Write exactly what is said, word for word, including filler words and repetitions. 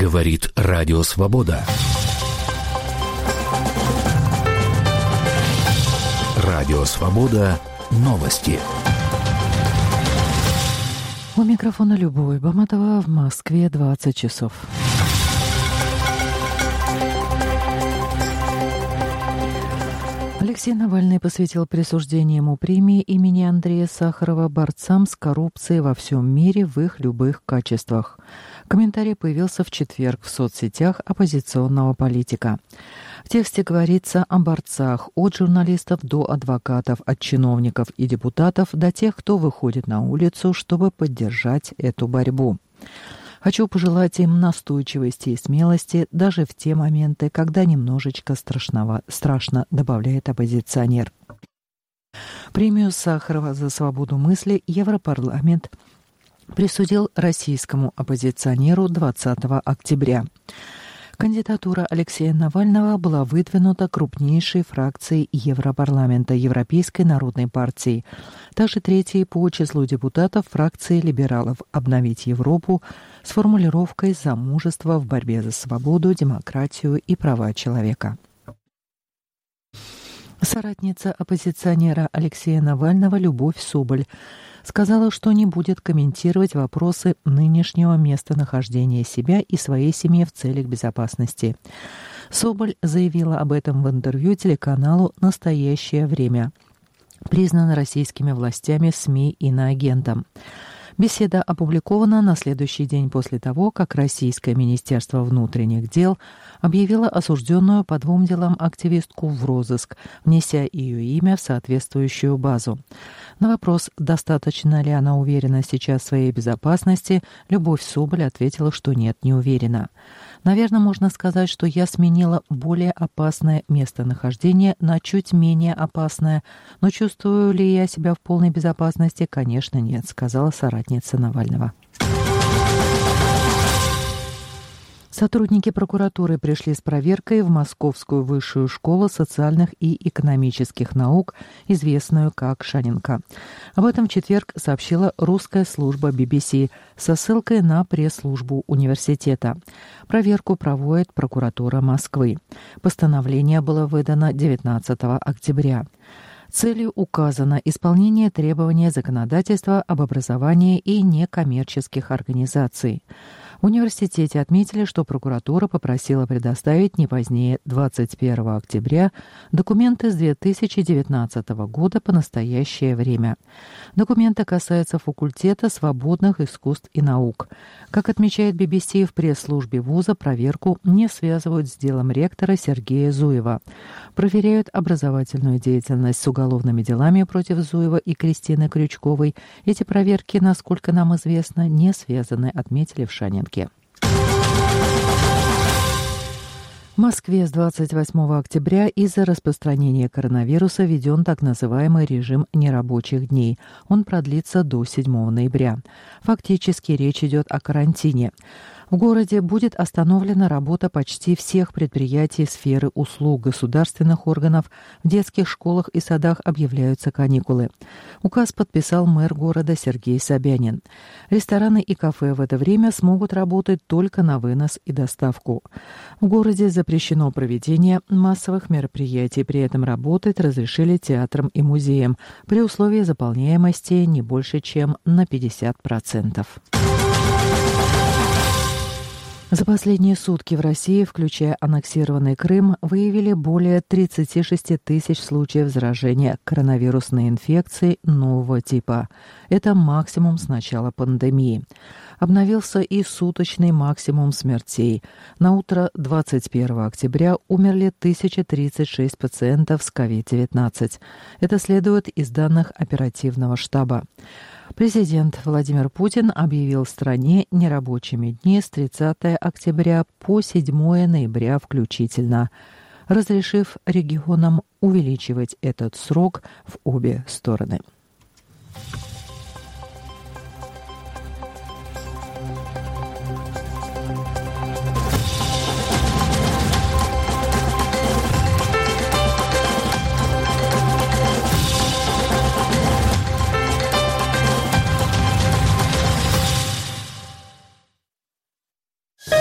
Говорит Радио Свобода. Радио Свобода. Новости. У микрофона Любовь Баматова. В Москве двадцать часов. Алексей Навальный посвятил присуждение ему премии имени Андрея Сахарова борцам с коррупцией во всем мире в их любых качествах. Комментарий появился в четверг в соцсетях оппозиционного политика. В тексте говорится о борцах от журналистов до адвокатов, от чиновников и депутатов до тех, кто выходит на улицу, чтобы поддержать эту борьбу. Хочу пожелать им настойчивости и смелости даже в те моменты, когда немножечко страшного, страшно, добавляет оппозиционер. Премию Сахарова за свободу мысли Европарламент присудил российскому оппозиционеру двадцатого октября. Кандидатура Алексея Навального была выдвинута крупнейшей фракцией Европарламента Европейской народной партии, также третьей по числу депутатов фракции либералов «Обновить Европу» с формулировкой «За мужество в борьбе за свободу, демократию и права человека». Соратница оппозиционера Алексея Навального Любовь Соболь сказала, что не будет комментировать вопросы нынешнего местонахождения себя и своей семьи в целях безопасности. Соболь заявила об этом в интервью телеканалу «Настоящее время», признан российскими властями СМИ иноагентом. Беседа опубликована на следующий день после того, как Российское Министерство внутренних дел объявило осужденную по двум делам активистку в розыск, внеся ее имя в соответствующую базу. На вопрос, достаточно ли она уверена сейчас в своей безопасности, Любовь Соболь ответила, что нет, не уверена. Наверное, можно сказать, что я сменила более опасное местонахождение на чуть менее опасное, но чувствую ли я себя в полной безопасности? Конечно, нет, сказала соратница Навального. Сотрудники прокуратуры пришли с проверкой в Московскую высшую школу социальных и экономических наук, известную как Шаненко. Об этом в четверг сообщила русская служба би би си со ссылкой на пресс-службу университета. Проверку проводит прокуратура Москвы. Постановление было выдано девятнадцатого октября. Целью указано исполнение требований законодательства об образовании и некоммерческих организаций. В университете отметили, что прокуратура попросила предоставить не позднее двадцать первого октября документы с две тысячи девятнадцатого года по настоящее время. Документы касаются факультета свободных искусств и наук. Как отмечает би би си, в пресс-службе вуза проверку не связывают с делом ректора Сергея Зуева. Проверяют образовательную деятельность с уголовными делами против Зуева и Кристины Крючковой. Эти проверки, насколько нам известно, не связаны, отметили в Шаненке. В Москве с двадцать восьмого октября из-за распространения коронавируса введен так называемый режим нерабочих дней. Он продлится до седьмого ноября. Фактически речь идет о карантине. В городе будет остановлена работа почти всех предприятий сферы услуг государственных органов. В детских школах и садах объявляются каникулы. Указ подписал мэр города Сергей Собянин. Рестораны и кафе в это время смогут работать только на вынос и доставку. В городе запрещено проведение массовых мероприятий. При этом работать разрешили театрам и музеям при условии заполняемости не больше, чем на пятьдесят процентов. За последние сутки в России, включая аннексированный Крым, выявили более тридцать шесть тысяч случаев заражения коронавирусной инфекцией нового типа. Это максимум с начала пандемии. Обновился и суточный максимум смертей. На утро двадцать первого октября умерли тысяча тридцать шесть пациентов с ковид девятнадцать. Это следует из данных оперативного штаба. Президент Владимир Путин объявил в стране нерабочими дни с тридцатого октября по седьмого ноября включительно, разрешив регионам увеличивать этот срок в обе стороны.